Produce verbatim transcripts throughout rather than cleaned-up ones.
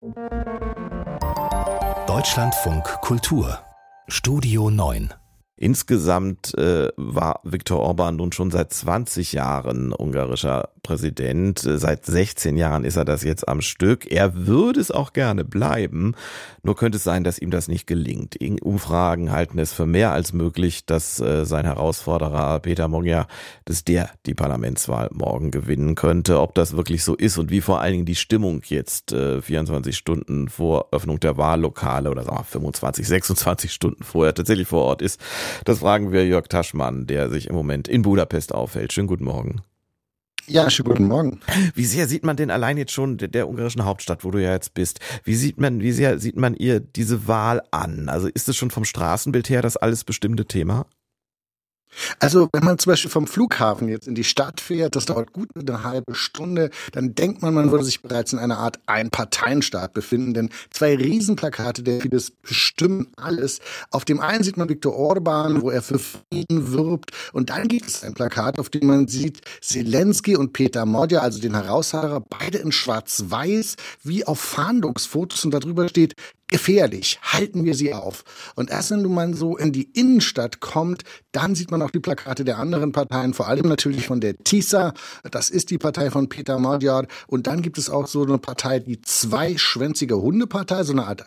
Deutschlandfunk Kultur Studio neun. Insgesamt äh, war Viktor Orban nun schon seit zwanzig Jahren ungarischer Präsident. Seit sechzehn Jahren ist er das jetzt am Stück. Er würde es auch gerne bleiben. Nur könnte es sein, dass ihm das nicht gelingt. Umfragen halten es für mehr als möglich, dass äh, sein Herausforderer Peter Magyar, dass der die Parlamentswahl morgen gewinnen könnte. Ob das wirklich so ist und wie vor allen Dingen die Stimmung jetzt äh, vierundzwanzig Stunden vor Öffnung der Wahllokale oder sagen wir fünfundzwanzig, sechsundzwanzig Stunden vorher tatsächlich vor Ort ist, das fragen wir Jörg Taschmann, der sich im Moment in Budapest aufhält. Schönen guten Morgen. Ja, schönen guten Morgen. Wie sehr sieht man denn allein jetzt schon der, der ungarischen Hauptstadt, wo du ja jetzt bist, wie sieht man, wie sehr sieht man ihr diese Wahl an? Also ist es schon vom Straßenbild her das alles bestimmte Thema? Also wenn man zum Beispiel vom Flughafen jetzt in die Stadt fährt, das dauert gut eine halbe Stunde, dann denkt man, man würde sich bereits in einer Art Einparteienstaat befinden, denn zwei Riesenplakate der Fidesz bestimmen alles. Auf dem einen sieht man Viktor Orban, wo er für Frieden wirbt, und dann gibt es ein Plakat, auf dem man sieht Zelensky und Peter Magyar, also den Herausforderer, beide in schwarz-weiß, wie auf Fahndungsfotos, und darüber steht: gefährlich, halten wir sie auf. Und erst wenn man so in die Innenstadt kommt, dann sieht man auch die Plakate der anderen Parteien, vor allem natürlich von der TISA, das ist die Partei von Peter Magyar. Und dann gibt es auch so eine Partei, die zweischwänzige Hundepartei, so eine Art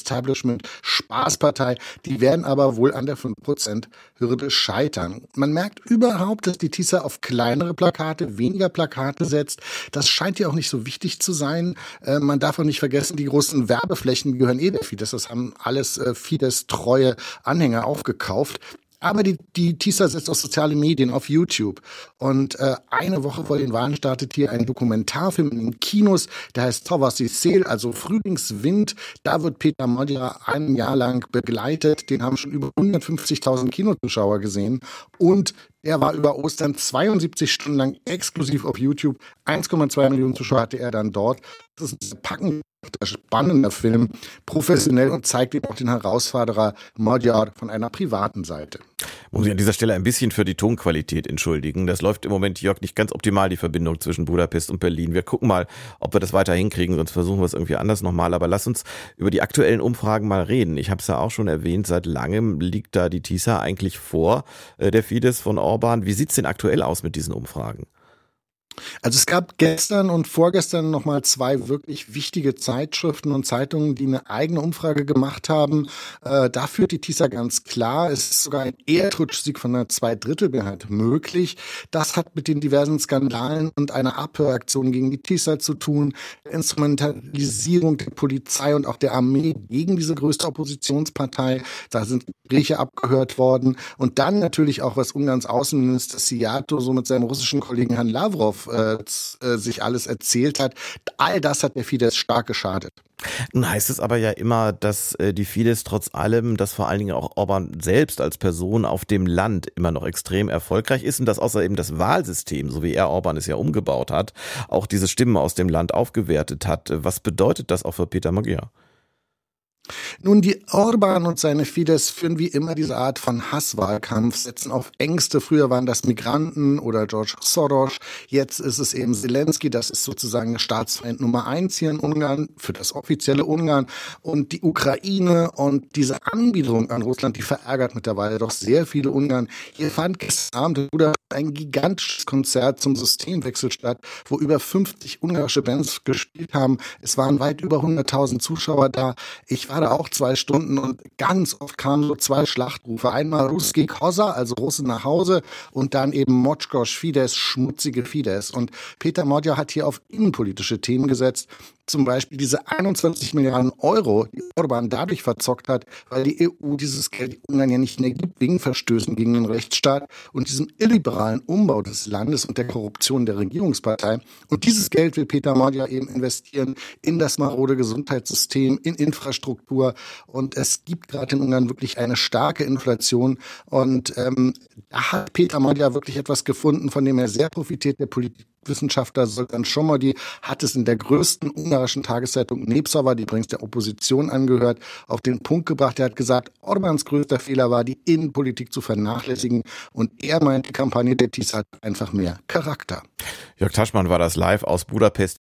Anti-Establishment-Spaßpartei. Die werden aber wohl an der fünf Prozent Hürde scheitern. Man merkt überhaupt, dass die TISA auf kleinere Plakate, weniger Plakate setzt. Das scheint ja auch nicht so wichtig zu sein. Äh, man darf auch nicht vergessen, die großen Werbeflächen gehören eh der Fidesz. Das haben alles äh, Fidesz-treue Anhänger aufgekauft. Aber die, die TISA setzt auf soziale Medien, auf YouTube. Und äh, eine Woche vor den Wahlen startet hier ein Dokumentarfilm in den Kinos, der heißt Tavaszi Szél, also Frühlingswind. Da wird Peter Magyar ein Jahr lang begleitet. Den haben schon über hundertfünfzigtausend Kinozuschauer gesehen. Und er war über Ostern zweiundsiebzig Stunden lang exklusiv auf YouTube. eins Komma zwei Millionen Zuschauer hatte er dann dort. Das ist ein packender, spannender Film, professionell, und zeigt eben auch den Herausforderer Magyar von einer privaten Seite. Muss ich an dieser Stelle ein bisschen für die Tonqualität entschuldigen. Das läuft im Moment, Jörg, nicht ganz optimal, die Verbindung zwischen Budapest und Berlin. Wir gucken mal, ob wir das weiter hinkriegen, sonst versuchen wir es irgendwie anders nochmal. Aber lass uns über die aktuellen Umfragen mal reden. Ich habe es ja auch schon erwähnt, seit langem liegt da die TISA eigentlich vor, äh, der Fidesz von Orban. Wie sieht's denn aktuell aus mit diesen Umfragen? Also es gab gestern und vorgestern nochmal zwei wirklich wichtige Zeitschriften und Zeitungen, die eine eigene Umfrage gemacht haben. Äh, da führt die TISA ganz klar. Es ist sogar ein Erdrutschsieg von einer Zweidrittelmehrheit möglich. Das hat mit den diversen Skandalen und einer Abhöraktion gegen die TISA zu tun. Der Instrumentalisierung der Polizei und auch der Armee gegen diese größte Oppositionspartei. Da sind Gespräche abgehört worden. Und dann natürlich auch, was Ungarns Außenminister Szijjártó so mit seinem russischen Kollegen Herrn Lavrov äh, sich alles erzählt hat. All das hat der Fidesz stark geschadet. Nun heißt es aber ja immer, dass äh, die Fidesz trotz allem, dass vor allen Dingen auch Orban selbst als Person auf dem Land immer noch extrem erfolgreich ist und dass außer eben das Wahlsystem, so wie er Orban es ja umgebaut hat, auch diese Stimmen aus dem Land aufgewertet hat. Was bedeutet das auch für Peter Magyar? Nun, die Orban und seine Fidesz führen wie immer diese Art von Hasswahlkampf, setzen auf Ängste. Früher waren das Migranten oder George Soros. Jetzt ist es eben Zelensky. Das ist sozusagen der Staatsfeind Nummer eins hier in Ungarn, für das offizielle Ungarn. Und die Ukraine und diese Anbiederung an Russland, die verärgert mittlerweile doch sehr viele Ungarn. Hier fand gestern Abend ein gigantisches Konzert zum Systemwechsel statt, wo über fünfzig ungarische Bands gespielt haben. Es waren weit über hunderttausend Zuschauer da. Ich war da auch zwei Stunden und ganz oft kamen so zwei Schlachtrufe. Einmal Ruski Kosa, also Russen nach Hause, und dann eben Mocskos Fidesz, schmutzige Fidesz. Und Peter Magyar hat hier auf innenpolitische Themen gesetzt. Zum Beispiel diese einundzwanzig Milliarden Euro, die Orban dadurch verzockt hat, weil die E U dieses Geld Ungarn ja nicht mehr gibt, wegen Verstößen gegen den Rechtsstaat und diesem illiberalen Umbau des Landes und der Korruption der Regierungspartei. Und dieses Geld will Peter Magyar eben investieren in das marode Gesundheitssystem, in Infrastruktur. Und es gibt gerade in Ungarn wirklich eine starke Inflation. Und ähm, da hat Peter Magyar wirklich etwas gefunden, von dem er sehr profitiert, der Politik. Wissenschaftler Zoltán Somogyi hat es in der größten ungarischen Tageszeitung Népszava, die übrigens der Opposition angehört, auf den Punkt gebracht. Er hat gesagt, Orbáns größter Fehler war, die Innenpolitik zu vernachlässigen. Und er meint, die Kampagne der TISA hat einfach mehr Charakter. Jörg Taschmann war das live aus Budapest.